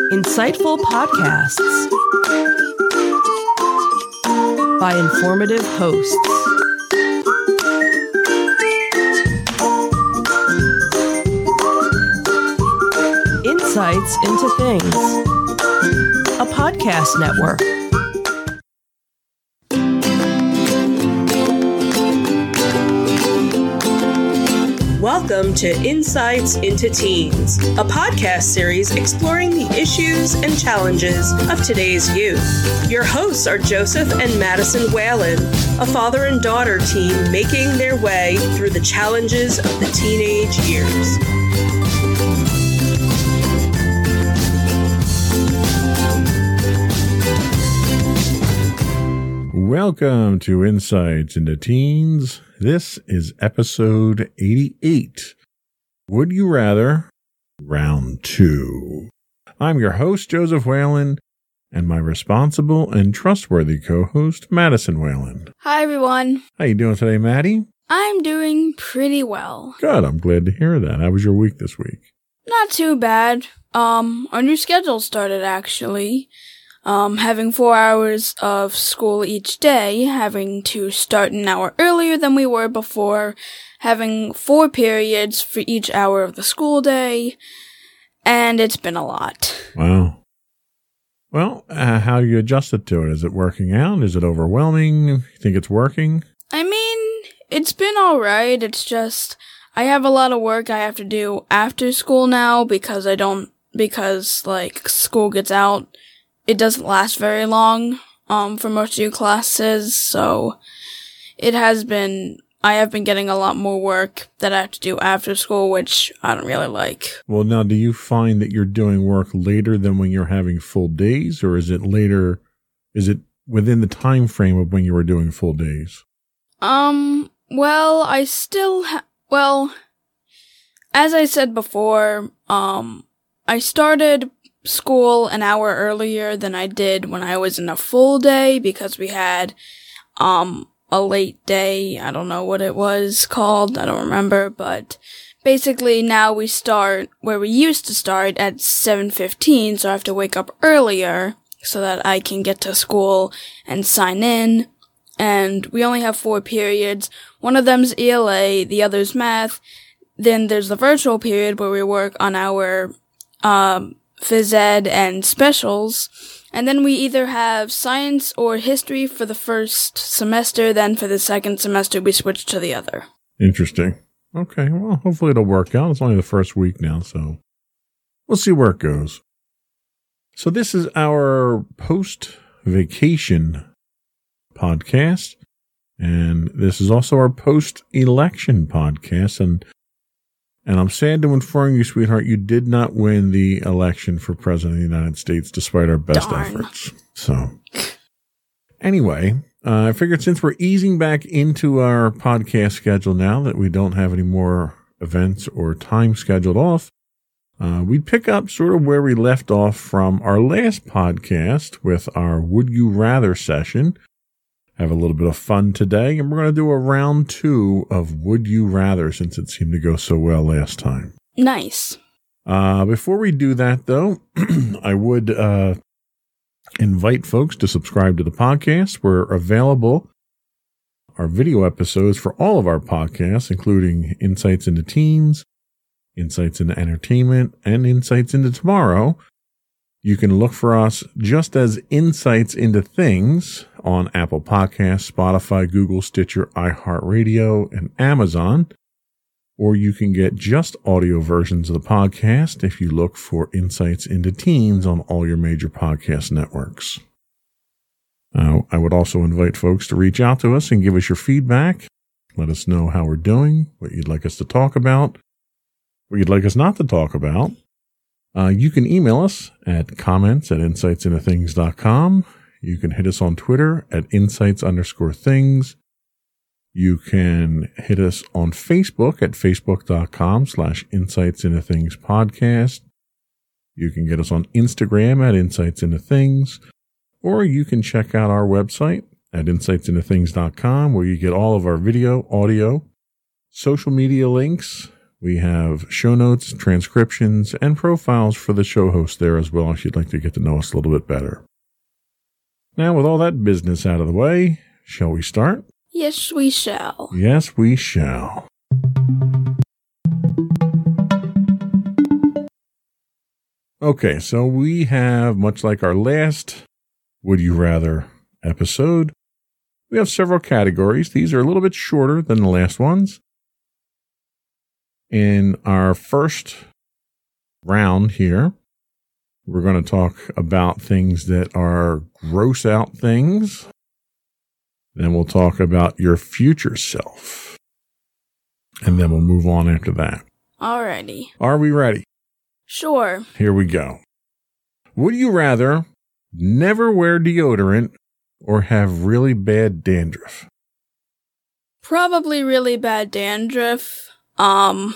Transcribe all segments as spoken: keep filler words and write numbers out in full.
Insightful podcasts by informative hosts. Insights into Things, a podcast network. Welcome to Insights into Teens, a podcast series exploring the issues and challenges of today's youth. Your hosts are Joseph and Madison Whalen, a father and daughter team making their way through the challenges of the teenage years. Welcome to Insights into Teens. This is episode eighty-eight. Would You Rather? Round two. I'm your host, Joseph Whalen, and my responsible and trustworthy co-host, Madison Whalen. Hi, everyone. How you doing today, Maddie? I'm doing pretty well. Good. I'm glad to hear that. How was your week this week? Not too bad. Um, our new schedule started, actually. Um, having four hours of school each day, having to start an hour earlier than we were before, having four periods for each hour of the school day, and it's been a lot. Wow. Well, uh, how do you adjusted to it? Is it working out? Is it overwhelming? You think it's working? I mean, it's been alright. It's just, I have a lot of work I have to do after school now because I don't, because, like, school gets out. It doesn't last very long, um, for most of your classes, so it has been, I have been getting a lot more work that I have to do after school, which I don't really like. Well, now, do you find that you're doing work later than when you're having full days, or is it later, is it within the time frame of when you were doing full days? Um, well, I still ha- well, as I said before, um, I started school an hour earlier than I did when I was in a full day because we had um a late day. I don't know what it was called. I don't remember, but basically now we start where we used to start at seven fifteen, so I have to wake up earlier so that I can get to school and sign in. And we only have four periods. One of them's E L A, the other's math. Then there's the virtual period where we work on our um phys ed and specials, and then we either have science or history for the first semester, then for the second semester we switch to the other. Interesting. Okay, well, hopefully it'll work out. It's only the first week now, so we'll see where it goes. So this is our post-vacation podcast, and this is also our post-election podcast, and And I'm sad to inform you, sweetheart, you did not win the election for President of the United States, despite our best Darn. efforts. So, anyway, uh, I figured since we're easing back into our podcast schedule now that we don't have any more events or time scheduled off, uh, we'd pick up sort of where we left off from our last podcast with our Would You Rather session. Have a little bit of fun today, and we're going to do a round two of Would You Rather since it seemed to go so well last time. Nice. Uh, before we do that, though, I would uh, invite folks to subscribe to the podcast. We're available, our video episodes for all of our podcasts, including Insights into Teens, Insights into Entertainment, and Insights into Tomorrow. You can look for us just as Insights into Things on Apple Podcasts, Spotify, Google, Stitcher, iHeartRadio, and Amazon. Or you can get just audio versions of the podcast if you look for Insights into Teens on all your major podcast networks. Uh, I would also invite folks to reach out to us and give us your feedback. Let us know how we're doing, what you'd like us to talk about, what you'd like us not to talk about. Uh, you can email us at comments at insights into things dot com. You can hit us on Twitter at insights underscore things. You can hit us on Facebook at facebook.com slash insights into things podcast. You can get us on Instagram at insights into things, or you can check out our website at insights into things dot com, where you get all of our video, audio, social media links. We have show notes, transcriptions, and profiles for the show host there as well if you'd like to get to know us a little bit better. Now, with all that business out of the way, shall we start? Yes, we shall. Yes, we shall. Okay, so we have, much like our last Would You Rather episode, we have several categories. These are a little bit shorter than the last ones. In our first round here, we're going to talk about things that are gross out things. Then we'll talk about your future self. And then we'll move on after that. Alrighty. Are we ready? Sure. Here we go. Would you rather never wear deodorant or have really bad dandruff? Probably really bad dandruff. Um,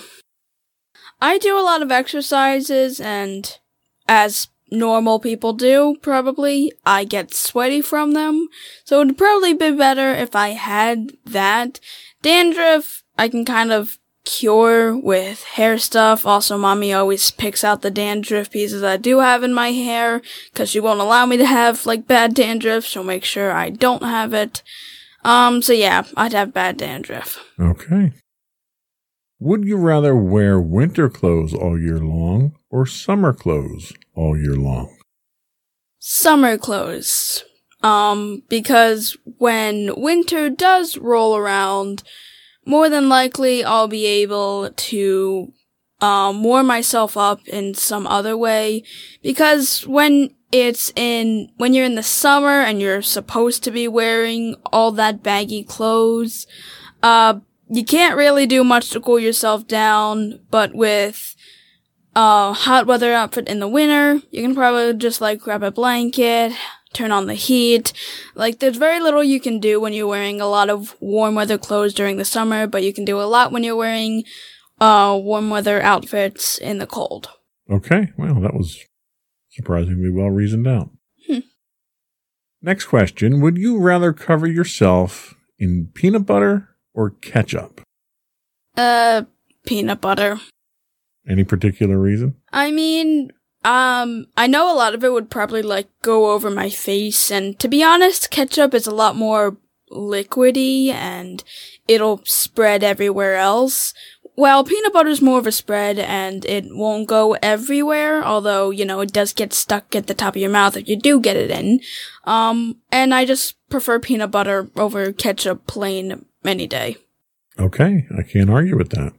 I do a lot of exercises, and as normal people do, probably, I get sweaty from them, so it would probably be better if I had that. Dandruff, I can kind of cure with hair stuff. Also, mommy always picks out the dandruff pieces I do have in my hair, because she won't allow me to have, like, bad dandruff. She'll make sure I don't have it. Um, so yeah, I'd have bad dandruff. Okay. Would you rather wear winter clothes all year long or summer clothes all year long? Summer clothes. Um, because when winter does roll around, more than likely I'll be able to um, warm myself up in some other way. Because when it's in, when you're in the summer and you're supposed to be wearing all that baggy clothes, uh, you can't really do much to cool yourself down, but with a hot weather outfit in the winter, you can probably just, like, grab a blanket, turn on the heat. Like, there's very little you can do when you're wearing a lot of warm weather clothes during the summer, but you can do a lot when you're wearing uh warm weather outfits in the cold. Okay, well, that was surprisingly well reasoned out. Hmm. Next question. Would you rather cover yourself in peanut butter or ketchup? Uh, peanut butter. Any particular reason? I mean, um, I know a lot of it would probably, like, go over my face, and to be honest, ketchup is a lot more liquidy, and it'll spread everywhere else. Well, peanut butter is more of a spread, and it won't go everywhere, although, you know, it does get stuck at the top of your mouth if you do get it in. Um, and I just prefer peanut butter over ketchup plain any day. Okay, I can't argue with that.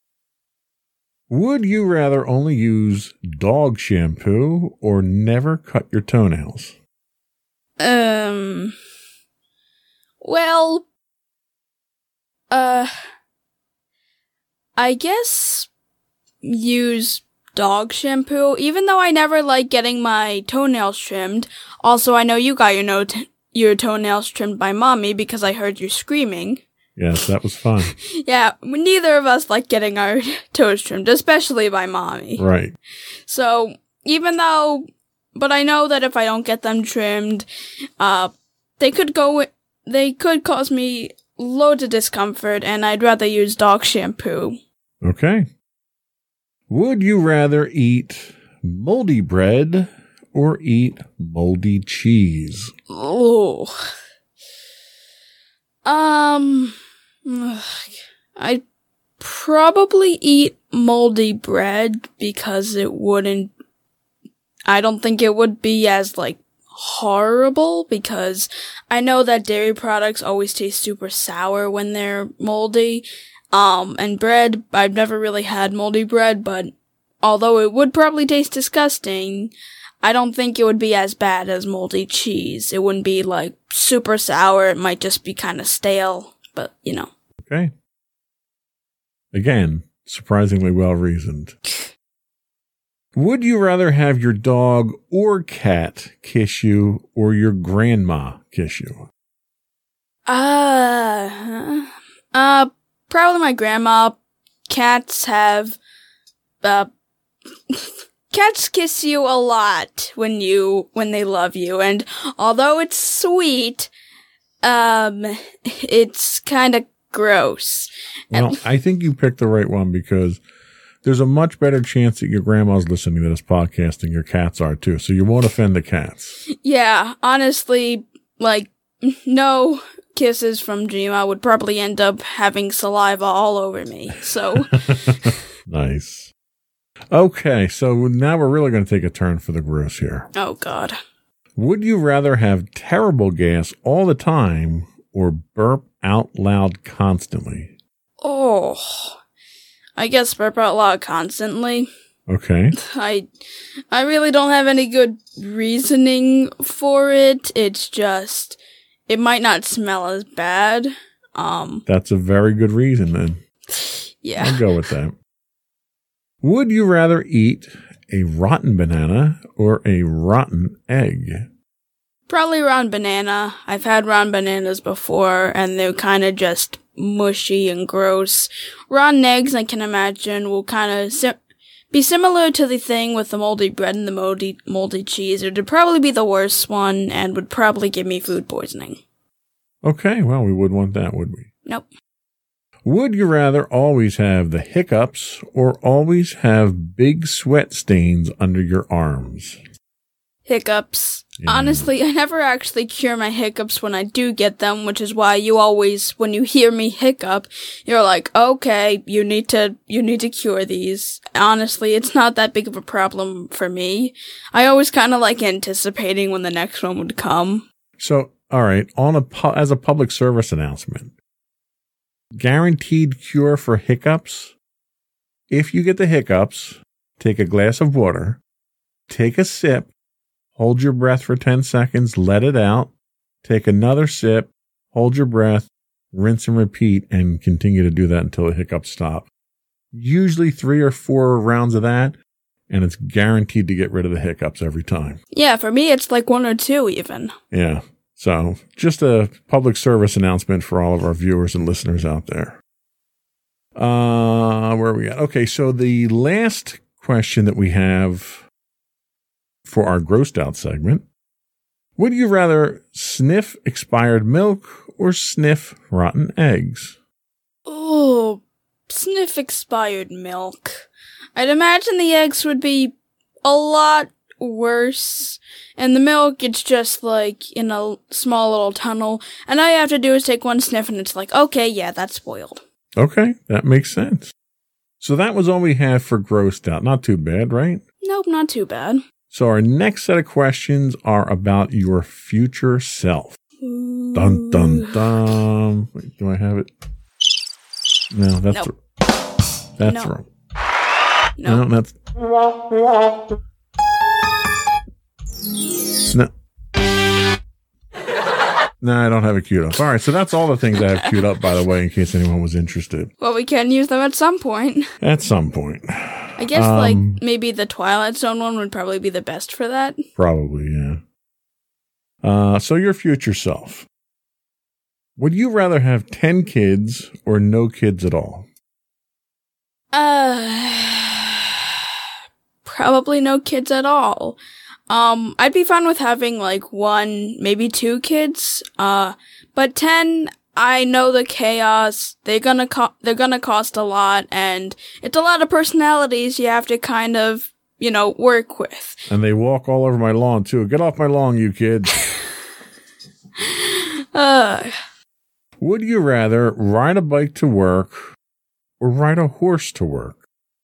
Would you rather only use dog shampoo or never cut your toenails? Um, well, uh, I guess use dog shampoo, even though I never like getting my toenails trimmed. Also, I know you got your, no t- your toenails trimmed by mommy because I heard you screaming. Yes, that was fun. Yeah, neither of us like getting our toes trimmed, especially by mommy. Right. So, even though, but I know that if I don't get them trimmed, uh, they could go, they could cause me loads of discomfort, and I'd rather use dog shampoo. Okay. Would you rather eat moldy bread or eat moldy cheese? Oh. Um, I'd probably eat moldy bread because it wouldn't, I don't think it would be as, like, horrible, because I know that dairy products always taste super sour when they're moldy. Um, and bread, I've never really had moldy bread, but although it would probably taste disgusting, I don't think it would be as bad as moldy cheese. It wouldn't be, like, super sour. It might just be kind of stale, but, you know. Okay. Again, surprisingly well reasoned. Would you rather have your dog or cat kiss you or your grandma kiss you? Uh, uh, probably my grandma. Cats have, uh, cats kiss you a lot when you, when they love you, and although it's sweet, um, it's kinda gross. Well, And- I think you picked the right one because there's a much better chance that your grandma's listening to this podcast than your cats are too. So you won't offend the cats. Yeah, honestly, like, no kisses from Gma would probably end up having saliva all over me. So, Nice. Okay, so now we're really going to take a turn for the gross here. oh god. Would you rather have terrible gas all the time or burp out loud constantly? Oh. I guess burp out loud constantly. Okay. I I really don't have any good reasoning for it. It's just it might not smell as bad. Um That's a very good reason then. yeah. I'll go with that. Would you rather eat a rotten banana or a rotten egg? Probably rotten banana. I've had rotten bananas before and they're kind of just mushy and gross. Rotten eggs, I can imagine, will kind of si- be similar to the thing with the moldy bread and the moldy moldy cheese. It would probably be the worst one and would probably give me food poisoning. Okay, well, we wouldn't want that, would we? Nope. Would you rather always have the hiccups or always have big sweat stains under your arms? Hiccups. Yeah. Honestly, I never actually cure my hiccups when I do get them, which is why you always, when you hear me hiccup, you're like, okay, you need to, you need to cure these. Honestly, it's not that big of a problem for me. I always kind of like anticipating when the next one would come. So, all right, on a pu- as a public service announcement, guaranteed cure for hiccups. If you get the hiccups, take a glass of water, take a sip, hold your breath for ten seconds, let it out, take another sip, hold your breath, rinse and repeat, and continue to do that until the hiccups stop. Usually three or four rounds of that, and it's guaranteed to get rid of the hiccups every time. Yeah, for me, it's like one or two even. Yeah. So just a public service announcement for all of our viewers and listeners out there. Uh, where are we at? Okay. So the last question that we have for our grossed out segment. Would you rather sniff expired milk or sniff rotten eggs? Oh, sniff expired milk. I'd imagine the eggs would be a lot worse. And the milk, it's just like in a small little tunnel. And all you have to do is take one sniff and it's like, okay, yeah, that's spoiled. Okay. That makes sense. So that was all we had for grossed out. Not too bad, right? Nope, not too bad. So our next set of questions are about your future self. Ooh. Dun, dun, dun. Wait, do I have it? No, that's, Nope. r- that's No. wrong. No. No, that's, no. No, I don't have it queued up. All right, so that's all the things I have queued up, by the way, in case anyone was interested. Well, we can use them at some point. At some point. I guess, Um, like, maybe the Twilight Zone one would probably be the best for that. Probably, yeah. Uh, so your future self. Would you rather have ten kids or no kids at all? Uh, probably no kids at all. Um, I'd be fine with having like one, maybe two kids. Uh, but ten, I know the chaos. They're gonna co- they're gonna cost a lot, and it's a lot of personalities you have to kind of, you know, work with. And they walk all over my lawn, too. Get off my lawn, you kids. Uh, Would you rather ride a bike to work or ride a horse to work?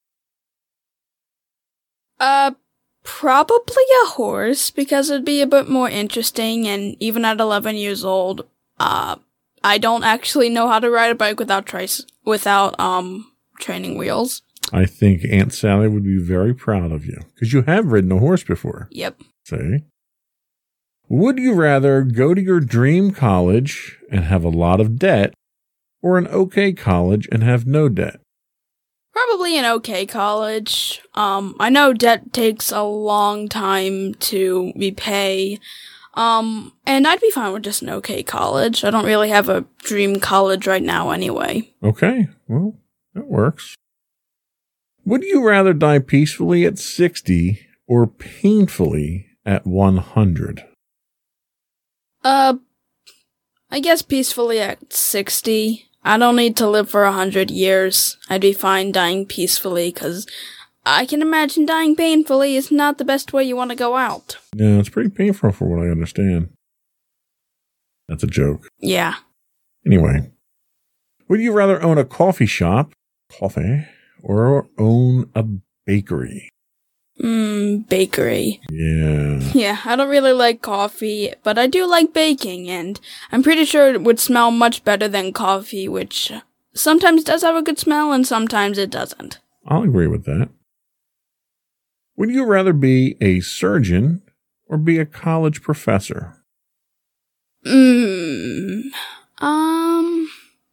uh, probably a horse, because it'd be a bit more interesting, and even at eleven years old, uh, I don't actually know how to ride a bike without trace, without, um, training wheels. I think Aunt Sally would be very proud of you because you have ridden a horse before. Yep. See? Would you rather go to your dream college and have a lot of debt or an okay college and have no debt? Probably an okay college. Um, I know debt takes a long time to repay. Um, and I'd be fine with just an okay college. I don't really have a dream college right now anyway. Okay, well, that works. Would you rather die peacefully at sixty or painfully at one hundred? Uh, I guess peacefully at sixty. I don't need to live for a hundred years. I'd be fine dying peacefully, because I can imagine dying painfully is not the best way you want to go out. Yeah, it's pretty painful for what I understand. That's a joke. Yeah. Anyway, would you rather own a coffee shop, coffee, or own a bakery? Mmm, bakery. Yeah. Yeah, I don't really like coffee, but I do like baking, and I'm pretty sure it would smell much better than coffee, which sometimes does have a good smell, and sometimes it doesn't. I'll agree with that. Would you rather be a surgeon or be a college professor? Mmm, um,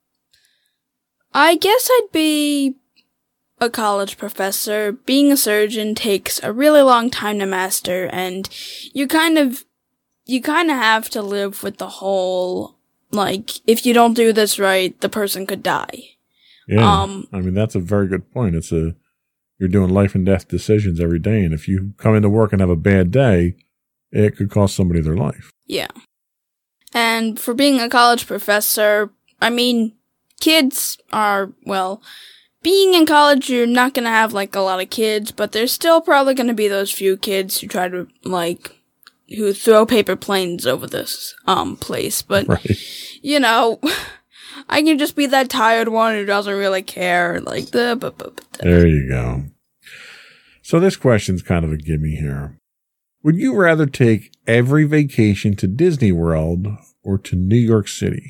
I guess I'd be a college professor. Being a surgeon takes a really long time to master, and you kind of, you kind of have to live with the whole, like, if you don't do this right, the person could die. Yeah, um, I mean, that's a very good point. It's a, you're doing life and death decisions every day, and if you come into work and have a bad day, it could cost somebody their life. Yeah. And for being a college professor, I mean, kids are, well, being in college, you're not going to have, like, a lot of kids, but there's still probably going to be those few kids who try to, like, who throw paper planes over this, um, place. But, right. you know, I can just be that tired one who doesn't really care, like, the, bu- bu- bu- There you go. So this question's kind of a gimme here. Would you rather take every vacation to Disney World or to New York City?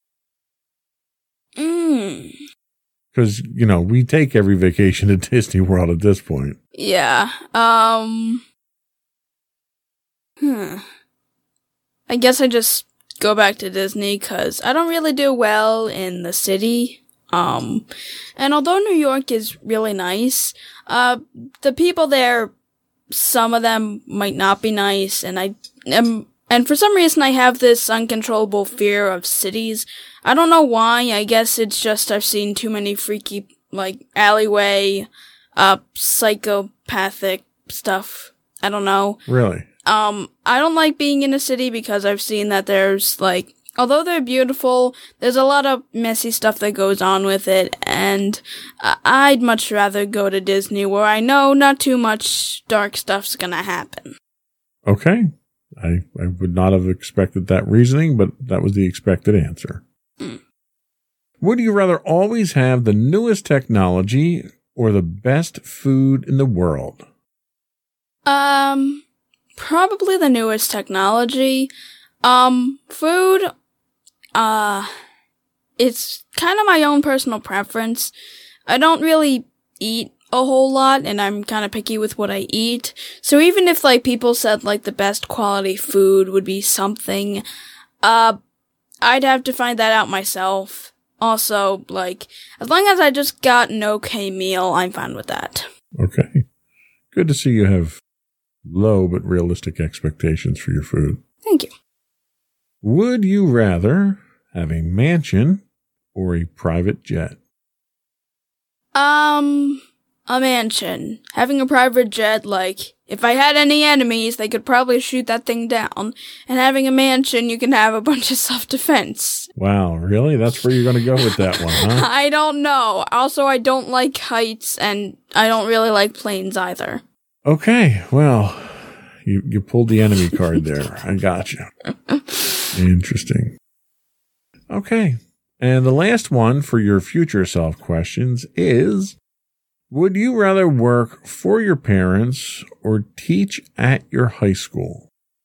Mm. Because, you know, we take every vacation to Disney World at this point. Yeah, um, hmm. I guess I just go back to Disney, because I don't really do well in the city. Um, and although New York is really nice, uh, the people there, some of them might not be nice, and I am, and for some reason I have this uncontrollable fear of cities. I don't know why. I guess it's just I've seen too many freaky, like, alleyway, uh, psychopathic stuff. I don't know. Really? Um, I don't like being in a city because I've seen that there's, like, although they're beautiful, there's a lot of messy stuff that goes on with it, and uh, I'd much rather go to Disney where I know not too much dark stuff's gonna happen. Okay. I, I would not have expected that reasoning, but that was the expected answer. Mm. Would you rather always have the newest technology or the best food in the world? Um, probably the newest technology. Um, food, uh, it's kind of my own personal preference. I don't really eat a whole lot, and I'm kind of picky with what I eat. So even if, like, people said, like, the best quality food would be something, uh, I'd have to find that out myself. Also, like, as long as I just got an okay meal, I'm fine with that. Okay. Good to see you have low but realistic expectations for your food. Thank you. Would you rather have a mansion or a private jet? Um, a mansion. Having a private jet, like, if I had any enemies, they could probably shoot that thing down. And having a mansion, you can have a bunch of self-defense. Wow, really? That's where you're going to go with that one, huh? I don't know. Also, I don't like heights, and I don't really like planes either. Okay, well, you, you pulled the enemy card there. I got you. Interesting. Okay. And the last one for your future self questions is, would you rather work for your parents or teach at your high school?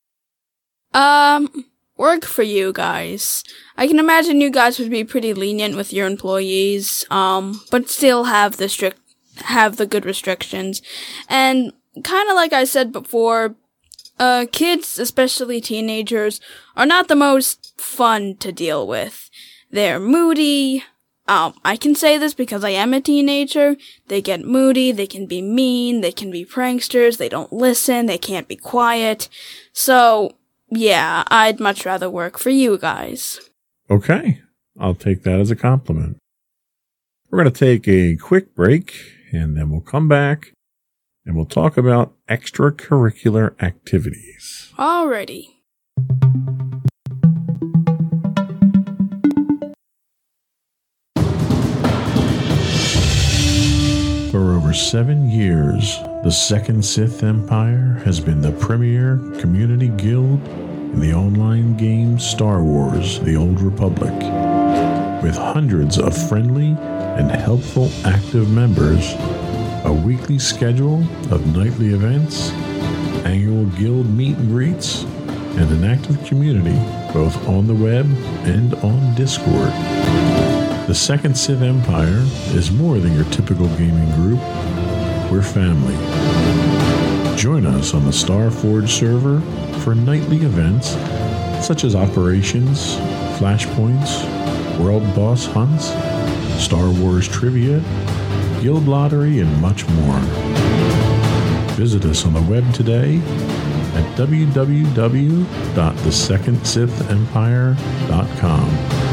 Um, work for you guys. I can imagine you guys would be pretty lenient with your employees, um, but still have the strict, have the good restrictions. And kind of like I said before, Uh, kids, especially teenagers, are not the most fun to deal with. They're moody. Um, I can say this because I am a teenager. They get moody, they can be mean, they can be pranksters, they don't listen, they can't be quiet. So, yeah, I'd much rather work for you guys. Okay, I'll take that as a compliment. We're going to take a quick break, and then we'll come back. And we'll talk about extracurricular activities. Alrighty. seven years, the Second Sith Empire has been the premier community guild in the online game Star Wars: The Old Republic. With hundreds of friendly and helpful active members, a weekly schedule of nightly events, annual guild meet and greets, and an active community both on the web and on Discord. The Second Sith Empire is more than your typical gaming group. We're family. Join us on the Starforge server for nightly events such as operations, flashpoints, world boss hunts, Star Wars trivia, guild lottery, and much more. Visit us on the web today at w w w dot the second sith empire dot com.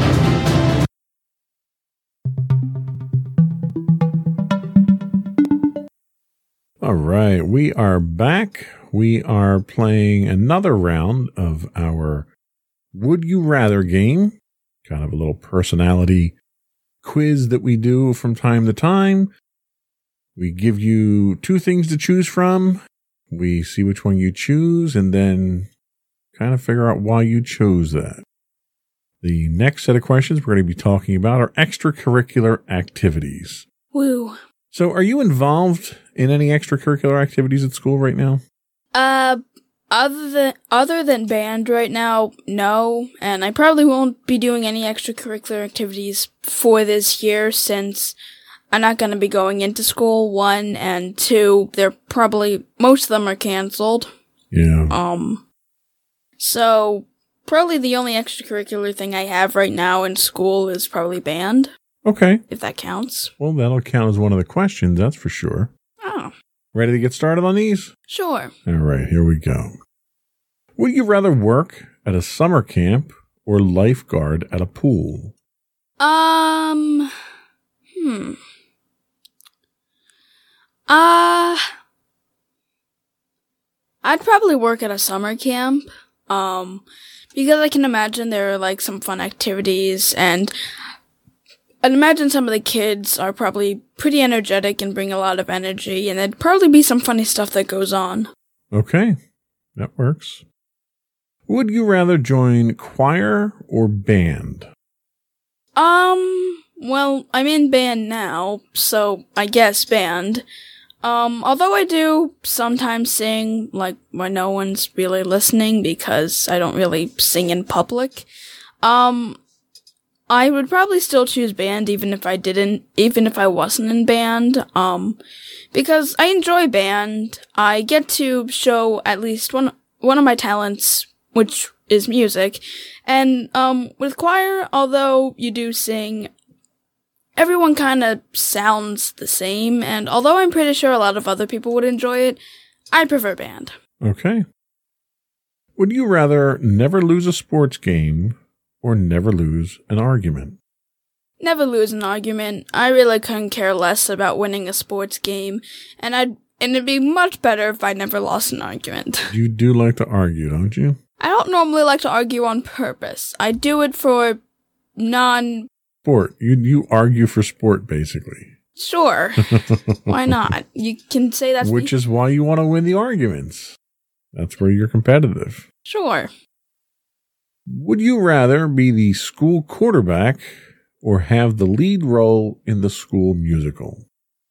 All right, we are back. We are playing another round of our Would You Rather game, kind of a little personality quiz that we do from time to time. We give you two things to choose from. We see which one you choose and then kind of figure out why you chose that. The next set of questions we're going to be talking about are extracurricular activities. Woo. So are you involved in any extracurricular activities at school right now? Uh, other than, other than band right now, no. And I probably won't be doing any extracurricular activities for this year since I'm not going to be going into school, one, and two, they're probably, most of them are canceled. Yeah. Um, so probably the only extracurricular thing I have right now in school is probably band. Okay. If that counts. Well, that'll count as one of the questions, that's for sure. Oh. Ready to get started on these? Sure. All right, here we go. Would you rather work at a summer camp or lifeguard at a pool? Um, hmm. Uh, I'd probably work at a summer camp, um, because I can imagine there are, like, some fun activities, and I'd imagine some of the kids are probably pretty energetic and bring a lot of energy, and there'd probably be some funny stuff that goes on. Okay, that works. Would you rather join choir or band? Um, well, I'm in band now, so I guess band. Um, although I do sometimes sing, like, when no one's really listening, because I don't really sing in public. Um, I would probably still choose band even if I didn't, even if I wasn't in band, um, because I enjoy band. I get to show at least one, one of my talents, which is music. And, um, with choir, although you do sing, everyone kind of sounds the same, and although I'm pretty sure a lot of other people would enjoy it, I prefer band. Okay. Would you rather never lose a sports game or never lose an argument? Never lose an argument. I really couldn't care less about winning a sports game, and I'd and it'd be much better if I never lost an argument. You do like to argue, don't you? I don't normally like to argue on purpose. I do it for non... Sport. You you argue for sport, basically. Sure. Why not? You can say that's... Which is why you want to win the arguments. That's where you're competitive. Sure. Would you rather be the school quarterback or have the lead role in the school musical?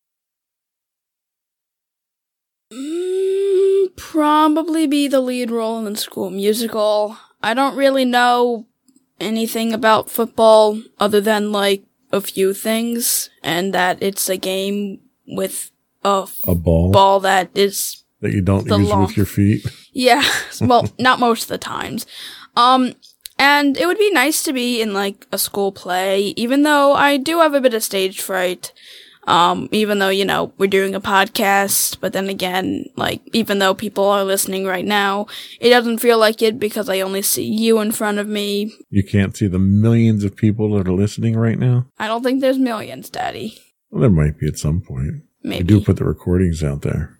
Mm, probably be the lead role in the school musical. I don't really know anything about football other than, like, a few things, and that it's a game with a, f- a ball ball that is... That you don't use long- with your feet? Yeah, well, not most of the times. Um, and it would be nice to be in, like, a school play, even though I do have a bit of stage fright. Um, even though, you know, we're doing a podcast, but then again, like, even though people are listening right now, it doesn't feel like it because I only see you in front of me. You can't see the millions of people that are listening right now? I don't think there's millions, Daddy. Well, there might be at some point. Maybe. I do put the recordings out there.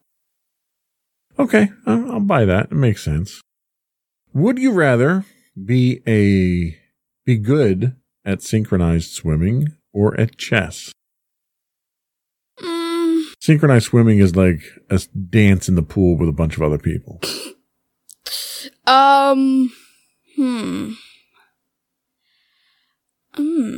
Okay, I'll, I'll buy that. It makes sense. Would you rather be a be good at synchronized swimming or at chess? Mm, Synchronized swimming is like a dance in the pool with a bunch of other people. Um, hmm. Hmm.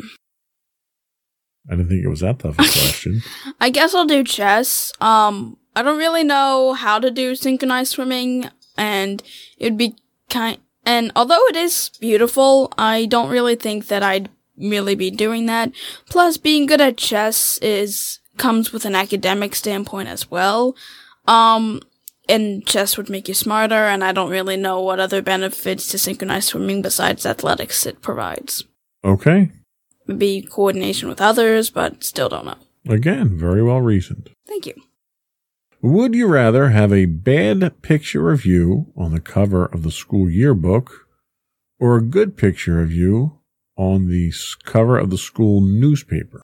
I didn't think it was that tough a question. I guess I'll do chess. Um, I don't really know how to do synchronized swimming, and it'd be kind. And although it is beautiful, I don't really think that I'd really be doing that. Plus, being good at chess is comes with an academic standpoint as well. Um, and chess would make you smarter, and I don't really know what other benefits to synchronized swimming besides athletics it provides. Okay. Maybe coordination with others, but still don't know. Again, very well reasoned. Thank you. Would you rather have a bad picture of you on the cover of the school yearbook or a good picture of you on the cover of the school newspaper?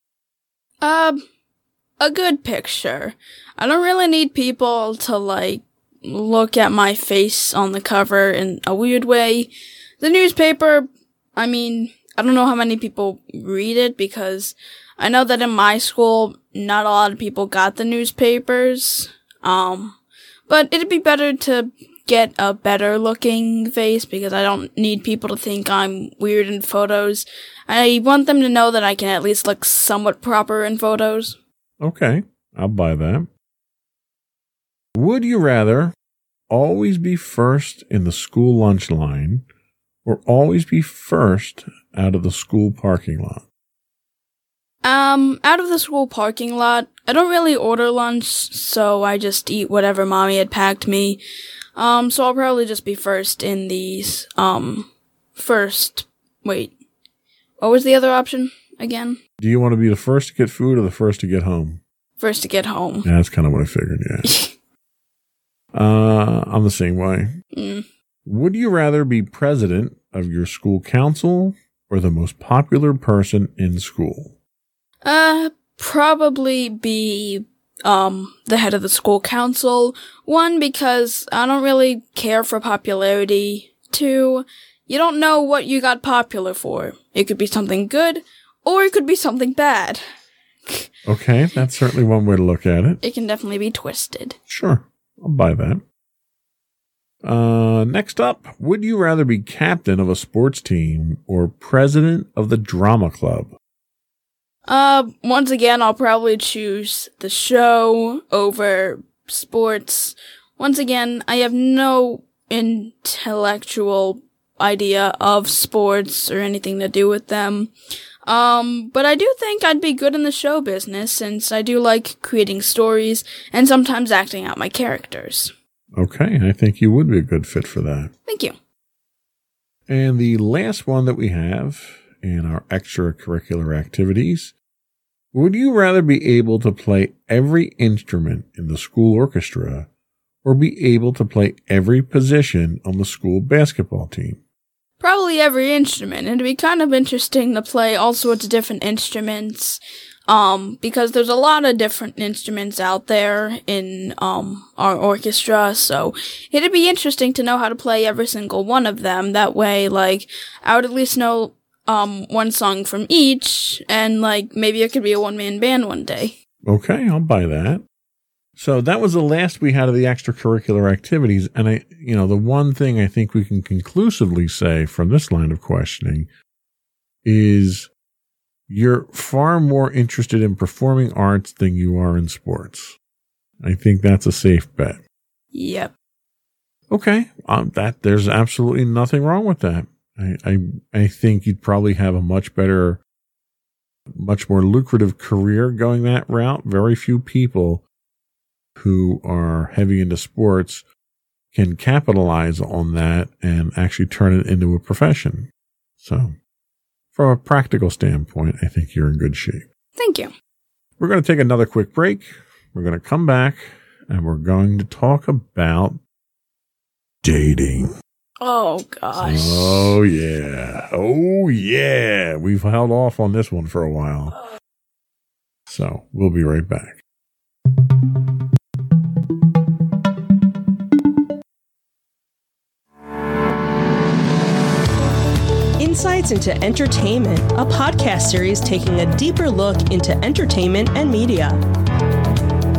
Um, a good picture. I don't really need people to, like, look at my face on the cover in a weird way. The newspaper, I mean, I don't know how many people read it because I know that in my school, not a lot of people got the newspapers. Um, but it'd be better to get a better looking face because I don't need people to think I'm weird in photos. I want them to know that I can at least look somewhat proper in photos. Okay, I'll buy that. Would you rather always be first in the school lunch line or always be first out of the school parking lot? Um, out of the school parking lot. I don't really order lunch, so I just eat whatever mommy had packed me. Um, so I'll probably just be first in these, um, first, wait, what was the other option again? Do you want to be the first to get food or the first to get home? First to get home. Yeah, that's kind of what I figured, yeah. uh, I'm the same way. Mm. Would you rather be president of your school council or the most popular person in school? Uh, probably be, um, the head of the school council. One, because I don't really care for popularity. Two, you don't know what you got popular for. It could be something good, or it could be something bad. Okay, that's certainly one way to look at it. It can definitely be twisted. Sure, I'll buy that. Uh, next up, would you rather be captain of a sports team or president of the drama club? Uh, once again, I'll probably choose the show over sports. Once again, I have no intellectual idea of sports or anything to do with them. Um, but I do think I'd be good in the show business since I do like creating stories and sometimes acting out my characters. Okay, I think you would be a good fit for that. Thank you. And the last one that we have in our extracurricular activities, would you rather be able to play every instrument in the school orchestra or be able to play every position on the school basketball team? Probably every instrument. It'd be kind of interesting to play all sorts of different instruments, um, because there's a lot of different instruments out there in, um, our orchestra, so it'd be interesting to know how to play every single one of them. That way, like, I would at least know, um, one song from each, and, like, maybe it could be a one-man band one day. Okay, I'll buy that. So that was the last we had of the extracurricular activities. And I, you know, the one thing I think we can conclusively say from this line of questioning is you're far more interested in performing arts than you are in sports. I think that's a safe bet. Yep. Okay. Um, that there's absolutely nothing wrong with that. I, I, I think you'd probably have a much better, much more lucrative career going that route. Very few people who are heavy into sports can capitalize on that and actually turn it into a profession. So, from a practical standpoint, I think you're in good shape. Thank you. We're going to take another quick break. We're going to come back and we're going to talk about dating. Oh, gosh. Oh, yeah. Oh, yeah. We've held off on this one for a while. So, we'll be right back. Insights into Entertainment, a podcast series taking a deeper look into entertainment and media.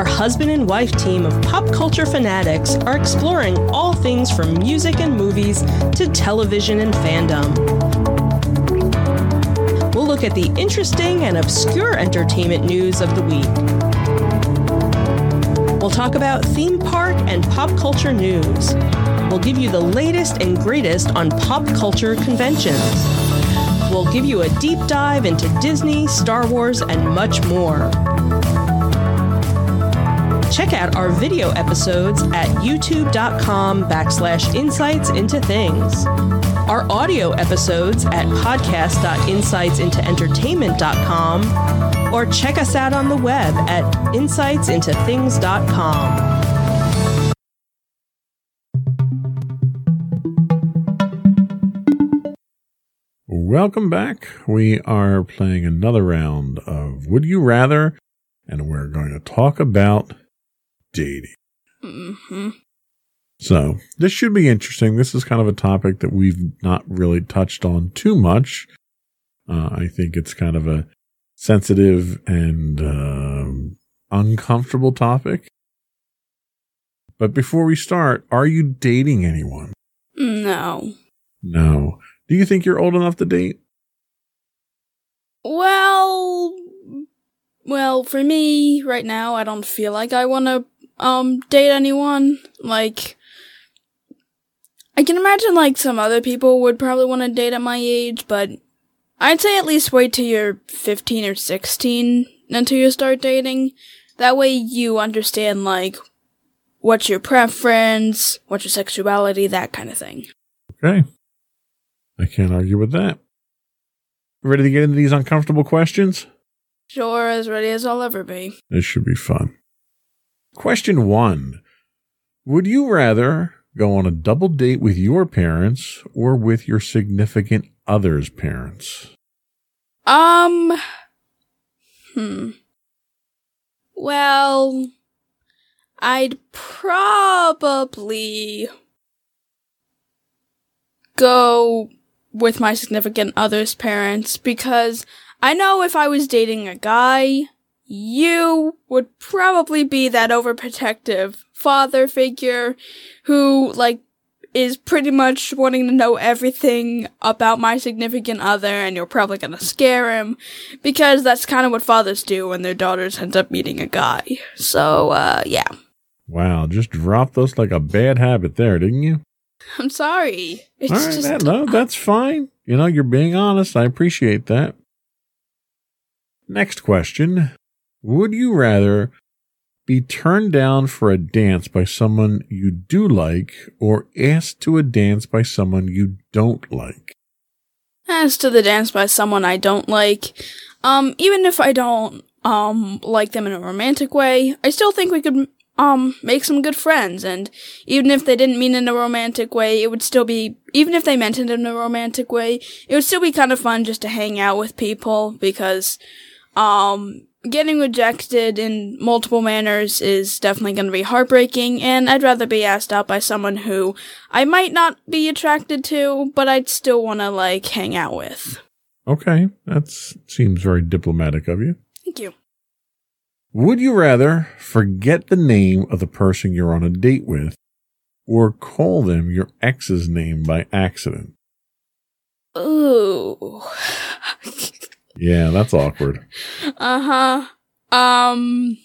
Our husband and wife team of pop culture fanatics are exploring all things from music and movies to television and fandom. We'll look at the interesting and obscure entertainment news of the week. We'll talk about theme park and pop culture news. We'll give you the latest and greatest on pop culture conventions. We'll give you a deep dive into Disney, Star Wars, and much more. Check out our video episodes at youtube.com backslash insights into things. Our audio episodes at podcast.insightsintoentertainment dot com, or check us out on the web at insights into things dot com. Welcome back. We are playing another round of Would You Rather, and we're going to talk about dating. Mm-hmm. So this should be interesting. This is kind of a topic that we've not really touched on too much. Uh, I think it's kind of a sensitive and um, uncomfortable topic. But before we start, are you dating anyone? No. No. Do you think you're old enough to date? Well, well, for me, right now, I don't feel like I want to um date anyone. Like, I can imagine, like, some other people would probably want to date at my age, but I'd say at least wait till you're fifteen or sixteen until you start dating. That way you understand, like, what's your preference, what's your sexuality, that kind of thing. Okay. I can't argue with that. Ready to get into these uncomfortable questions? Sure, as ready as I'll ever be. This should be fun. Question one. Would you rather go on a double date with your parents or with your significant other's parents? Um, hmm. Well, I'd probably go with my significant other's parents, because I know if I was dating a guy, you would probably be that overprotective father figure who, like, is pretty much wanting to know everything about my significant other, and you're probably gonna scare him, because that's kind of what fathers do when their daughters end up meeting a guy. So, uh, yeah. Wow, just dropped us like a bad habit there, didn't you? I'm sorry. It's All right, just that, no, that's fine. You know, you're being honest. I appreciate that. Next question. Would you rather be turned down for a dance by someone you do like or asked to a dance by someone you don't like? As to the dance by someone I don't like, um, even if I don't, um, like them in a romantic way, I still think we could, um, make some good friends, and even if they didn't mean in a romantic way, it would still be, even if they meant it in a romantic way, it would still be kind of fun just to hang out with people, because, um, getting rejected in multiple manners is definitely going to be heartbreaking, and I'd rather be asked out by someone who I might not be attracted to, but I'd still want to, like, hang out with. Okay, that seems very diplomatic of you. Thank you. Would you rather forget the name of the person you're on a date with or call them your ex's name by accident? Ooh. Yeah, that's awkward. Uh-huh. Um,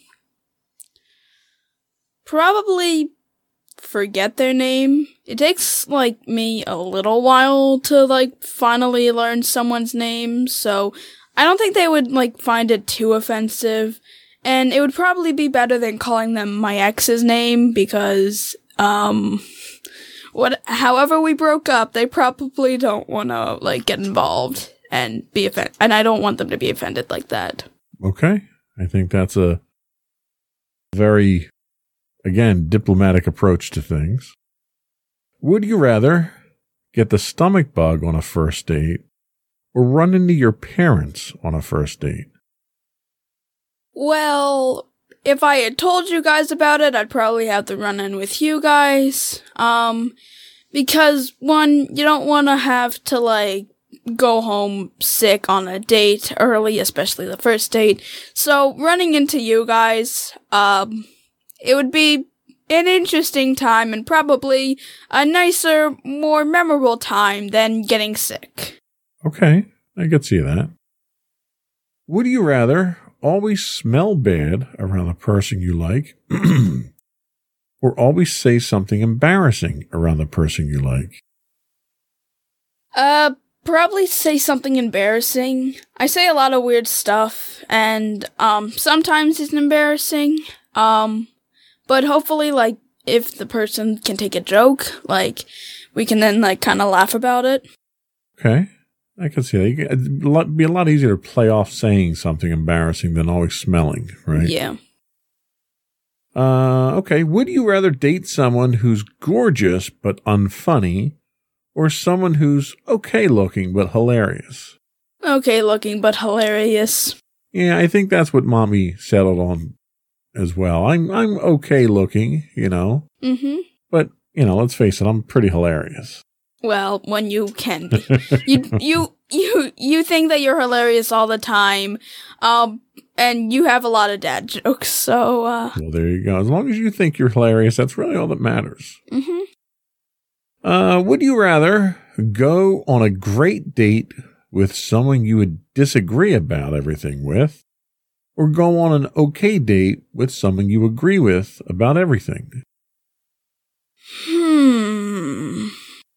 probably forget their name. It takes, like, me a little while to, like, finally learn someone's name, so I don't think they would, like, find it too offensive. And it would probably be better than calling them my ex's name, because, um, what, however we broke up, they probably don't want to, like, get involved and be offended. And I don't want them to be offended like that. Okay. I think that's a very, again, diplomatic approach to things. Would you rather get the stomach bug on a first date or run into your parents on a first date? Well, if I had told you guys about it, I'd probably have to run in with you guys. Um, because, one, you don't want to have to, like, go home sick on a date early, especially the first date. So, running into you guys, um, it would be an interesting time and probably a nicer, more memorable time than getting sick. Okay, I could see that. Would you rather always smell bad around the person you like or always say something embarrassing around the person you like? Uh, probably say something embarrassing. I say a lot of weird stuff, and, um, sometimes it's embarrassing. Um, but hopefully, like, if the person can take a joke, like, we can then, like, kind of laugh about it. Okay, I can see that. It'd be a lot easier to play off saying something embarrassing than always smelling, right? Yeah. Uh, okay, would you rather date someone who's gorgeous but unfunny, or someone who's okay looking but hilarious? Okay looking but hilarious. Yeah, I think that's what Mommy settled on as well. I'm I'm okay looking, you know. Mm-hmm. But, you know, let's face it, I'm pretty hilarious. Well, when you can be. you you you you think that you're hilarious all the time. Um and you have a lot of dad jokes, so uh Well, there you go. As long as you think you're hilarious, that's really all that matters. Mhm. Uh, would you rather go on a great date with someone you would disagree about everything with, or go on an okay date with someone you agree with about everything? Hmm.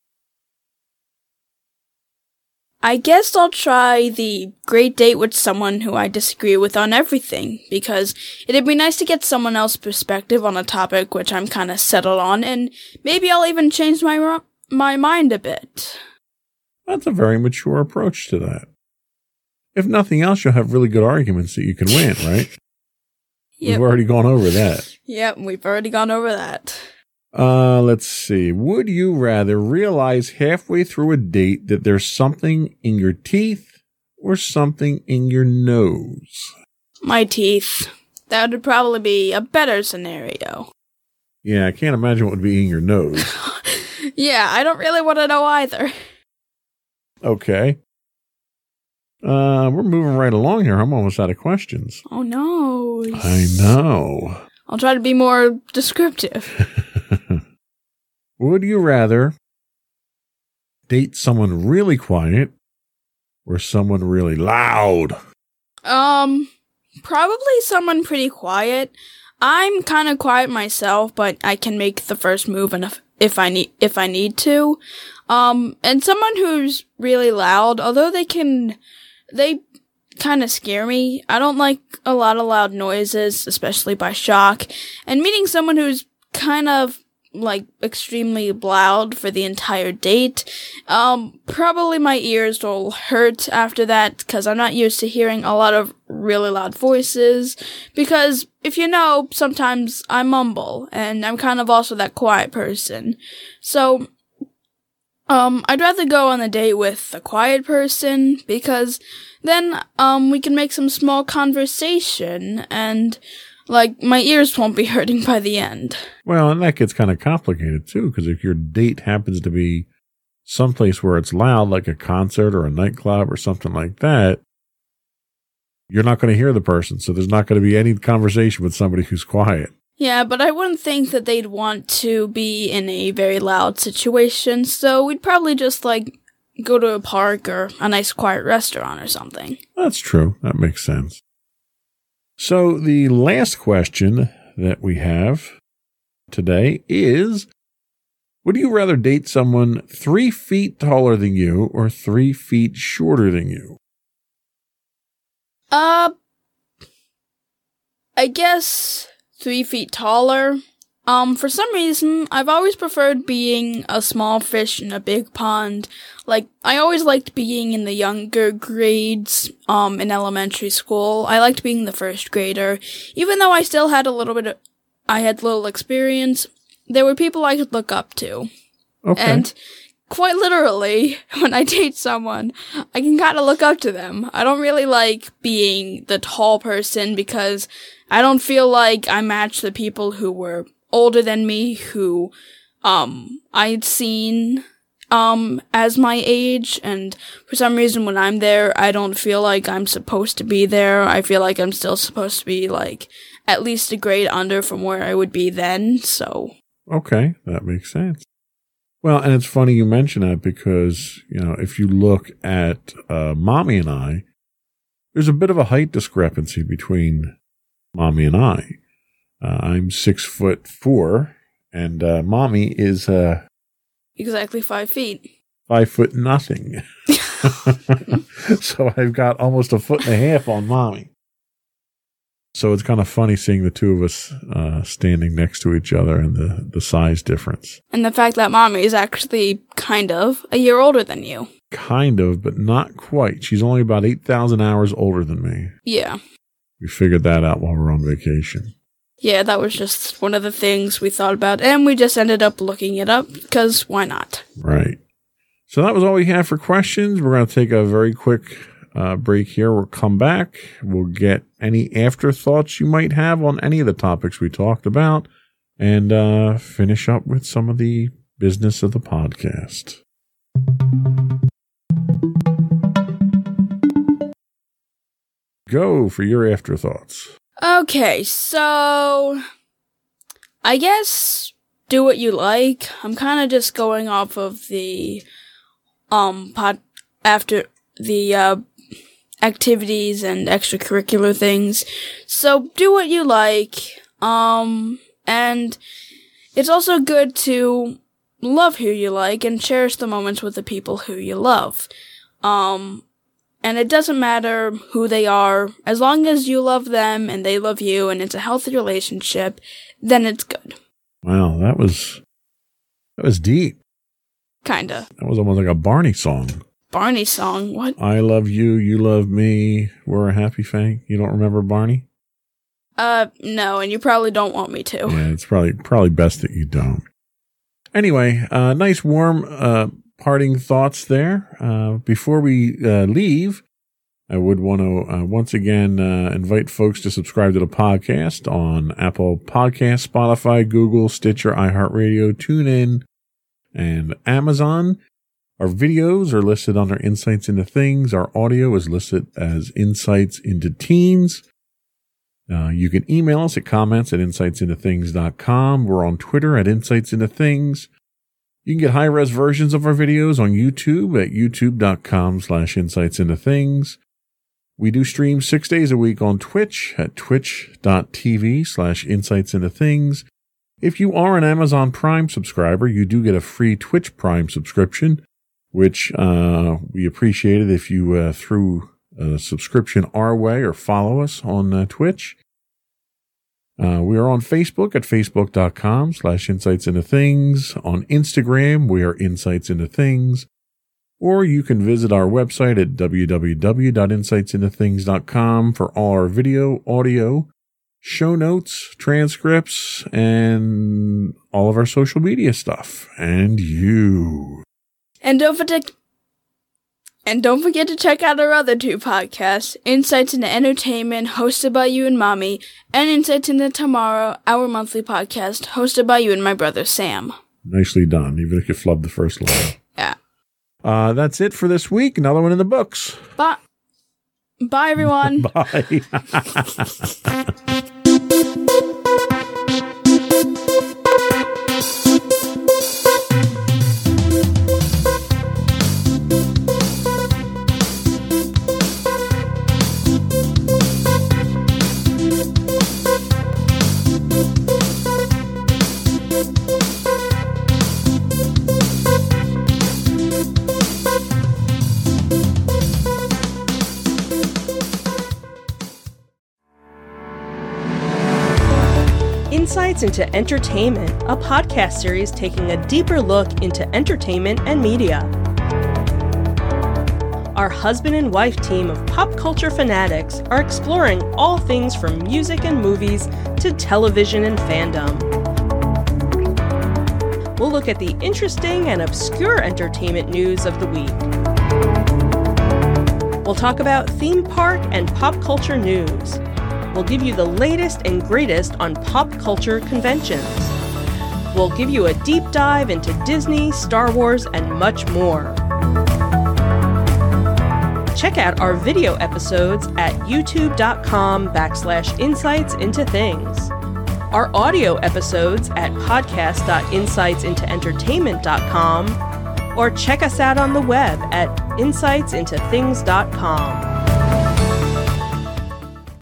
I guess I'll try the great date with someone who I disagree with on everything, because it'd be nice to get someone else's perspective on a topic which I'm kind of settled on, and maybe I'll even change my my mind a bit. That's a very mature approach to that. If nothing else, you'll have really good arguments that you can win, right? Yep. We've already gone over that. Yep, we've already gone over that. Uh, let's see. Would you rather realize halfway through a date that there's something in your teeth or something in your nose? My teeth. That would probably be a better scenario. Yeah, I can't imagine what would be in your nose. Yeah, I don't really want to know either. Okay. Uh, we're moving right along here. I'm almost out of questions. Oh, no. I know. I'll try to be more descriptive. Would you rather date someone really quiet or someone really loud? Um, probably someone pretty quiet. I'm kind of quiet myself, but I can make the first move and if, if I need if I need to. Um, and someone who's really loud, although they can, they kind of scare me. I don't like a lot of loud noises, especially by shock. And meeting someone who's kind of like extremely loud for the entire date, um, probably my ears will hurt after that because I'm not used to hearing a lot of really loud voices. Because if you know, sometimes I mumble and I'm kind of also that quiet person. So, um, I'd rather go on a date with a quiet person because then, um, we can make some small conversation and like, my ears won't be hurting by the end. Well, and that gets kind of complicated, too, because if your date happens to be someplace where it's loud, like a concert or a nightclub or something like that, you're not going to hear the person, so there's not going to be any conversation with somebody who's quiet. Yeah, but I wouldn't think that they'd want to be in a very loud situation, so we'd probably just, like, go to a park or a nice quiet restaurant or something. That's true. That makes sense. So the last question that we have today is, would you rather date someone three feet taller than you or three feet shorter than you? Uh, I guess three feet taller. Um, for some reason, I've always preferred being a small fish in a big pond. Like, I always liked being in the younger grades, um, in elementary school. I liked being the first grader. Even though I still had a little bit of, I had little experience, there were people I could look up to. Okay. And quite literally, when I date someone, I can kind of look up to them. I don't really like being the tall person because I don't feel like I match the people who were older than me, who, um, I'd seen, um, as my age, and for some reason when I'm there, I don't feel like I'm supposed to be there. I feel like I'm still supposed to be, like, at least a grade under from where I would be then, so. Okay, that makes sense. Well, and it's funny you mention that because, you know, if you look at uh, Mommy and I, there's a bit of a height discrepancy between Mommy and I. Uh, I'm six foot four, and uh, Mommy is uh, exactly five feet. Five foot nothing. So I've got almost a foot and a half on Mommy. So it's kind of funny seeing the two of us uh, standing next to each other and the, the size difference. And the fact that Mommy is actually kind of a year older than you. Kind of, but not quite. She's only about eight thousand hours older than me. Yeah. We figured that out while we were on vacation. Yeah, that was just one of the things we thought about, and we just ended up looking it up, because why not? Right. So that was all we have for questions. We're going to take a very quick uh, break here. We'll come back. We'll get any afterthoughts you might have on any of the topics we talked about, and uh, finish up with some of the business of the podcast. Go for your afterthoughts. Okay, so I guess do what you like. I'm kind of just going off of the um pod after the uh activities and extracurricular things. So do what you like. Um and it's also good to love who you like and cherish the moments with the people who you love. Um And it doesn't matter who they are, as long as you love them and they love you and it's a healthy relationship, then it's good. Wow, that was, that was deep. Kinda. That was almost like a Barney song. Barney song? What? I love you, you love me, we're a happy family. You don't remember Barney? Uh, no, and you probably don't want me to. Yeah, it's probably, probably best that you don't. Anyway, uh, nice warm, uh, parting thoughts there. Uh, before we uh, leave, I would want to uh, once again uh, invite folks to subscribe to the podcast on Apple Podcasts, Spotify, Google, Stitcher, iHeartRadio, TuneIn, and Amazon. Our videos are listed under Insights into Things. Our audio is listed as Insights into Teens. Uh, you can email us at comments at insights into things dot com. We're on Twitter at Insights into Things. You can get high-res versions of our videos on YouTube at youtube.com slash insights into things. We do stream six days a week on Twitch at twitch.tv slash insights into things. If you are an Amazon Prime subscriber, you do get a free Twitch Prime subscription, which uh, we appreciate it if you uh, threw a subscription our way or follow us on uh, Twitch. Uh, we are on Facebook at facebook.com slash insights into things. On Instagram, we are insights into things. Or you can visit our website at w w w dot insights into things dot com for all our video, audio, show notes, transcripts, and all of our social media stuff. And you. And don't forget And don't forget to check out our other two podcasts, Insights into Entertainment, hosted by you and Mommy, and Insights into Tomorrow, our monthly podcast, hosted by you and my brother Sam. Nicely done, even if you flubbed the first line. Yeah. Uh, that's it for this week. Another one in the books. Bye. Bye, everyone. Bye. Insights into Entertainment, a podcast series taking a deeper look into entertainment and media. Our husband and wife team of pop culture fanatics are exploring all things from music and movies to television and fandom. We'll look at the interesting and obscure entertainment news of the week. We'll talk about theme park and pop culture news. We'll give you the latest and greatest on pop culture conventions. We'll give you a deep dive into Disney, Star Wars, and much more. Check out our video episodes at youtube.com backslash insights into things. Our audio episodes at podcast dot insights into entertainment dot com, or check us out on the web at insights into things dot com.